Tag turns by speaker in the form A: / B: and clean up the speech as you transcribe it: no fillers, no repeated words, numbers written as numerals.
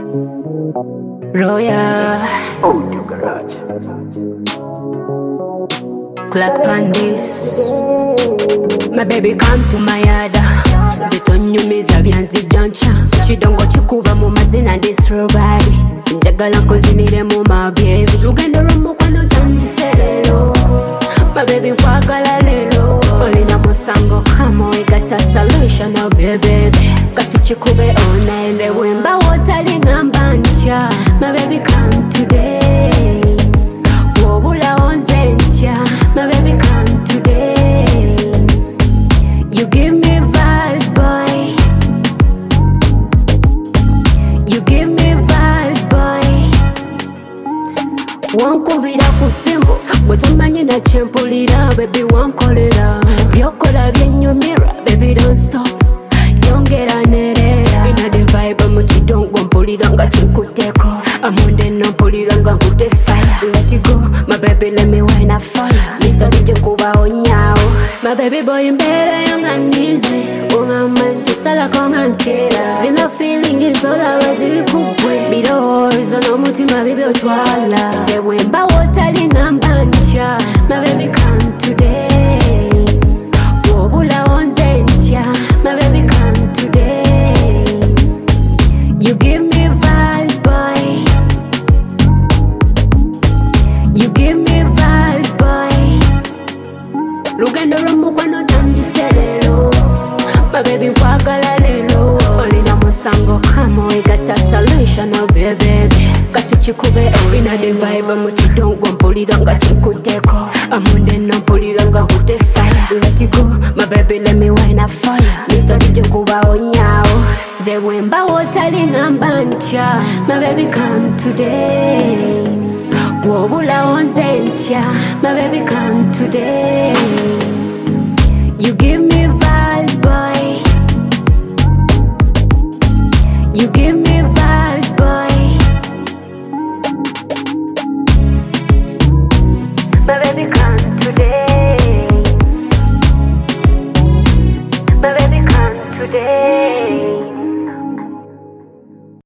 A: Royal
B: Audio Garage.
A: Clock Pandis. My baby come to my yard. Zitonyumiza byanzijancha chidongo chikuba mu mazina ndisrobadi njagala nkuzinire mu mabyebi lugendo lw'omukwano tandiserero. My baby nkwagala lero olina musango kamo igata solution oh baby kati chikube oneze wemba wotali ngamba ntya. My baby come today wobula onze ntya. My baby come today you give me vibes boy, you give me vibes boy. Wankubira ku simu bwetumanyi na kyempulira baby wankolera byokola byenyumira baby don't stop yongera nerera ina the vibe mu kidongo mpulira nga kinkuteko amonde no mpulira nga nkute fire. Let it go my baby let me wine a fire Mr. DJ kuba onyawo. My baby boy mbere yanga nizi ungamenti sala konga nkera zina feeling izola waziri kubwe birozo n'omutima bibi otwala zewemba wotali ngamba ntya. My baby come today wobula onze ntya. My baby come today you give me vibes boy, you give me vibes boy. Lugendo lw'omukwano tandiserero. My baby nkwagala lero olina musango kamo igata solution oh baby kati chikube olina the vibe mu kidongo mpulira nga kinkuteko amonde no mpulira nga nkute fire. Let it go my baby let me wine a fire Mr. DJ kuba onyawo zewemba wotali ngamba ntya. My baby come today wobula onze ntya. My baby come today you give me vibes boy, you give me vibes.